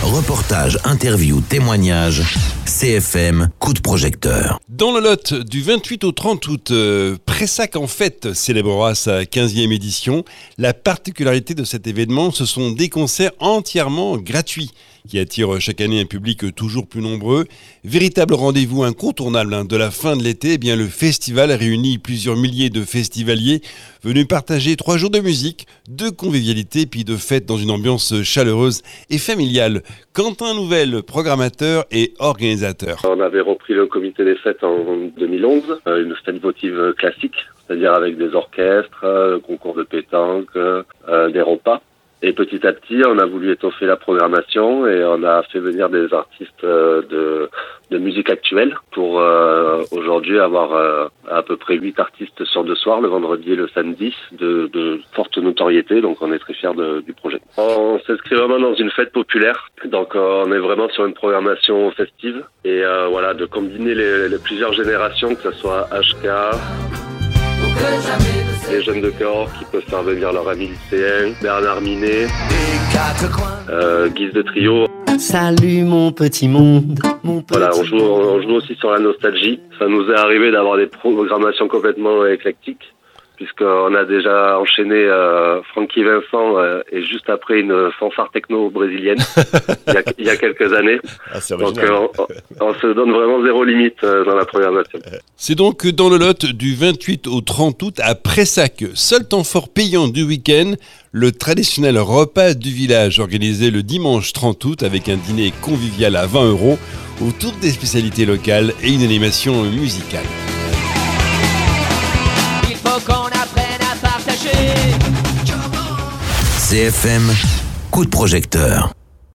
Reportages, interviews, témoignages, CFM, coup de projecteur. Dans le Lot, du 28 au 30 août, Pressac en fête célébrera sa 15e édition. La particularité de cet événement, ce sont des concerts entièrement gratuits qui attirent chaque année un public toujours plus nombreux. Véritable rendez-vous incontournable de la fin de l'été, eh bien le festival réunit plusieurs milliers de festivaliers venus partager 3 jours de musique, de convivialité puis de fête dans une ambiance chaleureuse et familiale. Quentin Nouvel, programmateur et organisateur. On avait repris le comité des fêtes en 2011, une fête votive classique, c'est-à-dire avec des orchestres, concours de pétanque, des repas. Et petit à petit, on a voulu étoffer la programmation et on a fait venir des artistes de musique actuelle pour aujourd'hui avoir à peu près 8 artistes sur 2 soirs, le vendredi et le samedi, de forte notoriété. Donc on est très fiers du projet. On s'inscrit vraiment dans une fête populaire. Donc on est vraiment sur une programmation festive. Et voilà, de combiner les plusieurs générations, que ce soit HK, les jeunes de cœur qui peuvent faire venir leur ami lycéen, Bernard Minet, Guise de Trio. Salut mon petit monde, mon petit Voilà, on joue aussi sur la nostalgie. Ça nous est arrivé d'avoir des programmations complètement éclectiques, puisqu'on a déjà enchaîné Francky Vincent et juste après une fanfare techno brésilienne il y a quelques années. Ah, c'est donc original. on se donne vraiment zéro limite dans la programmation. C'est donc dans le Lot du 28 au 30 août à Pressac. Seul temps fort payant du week-end, le traditionnel repas du village organisé le dimanche 30 août avec un dîner convivial à 20 € autour des spécialités locales et une animation musicale. Il faut qu'on apprenne à partager. CFM, coup de projecteur.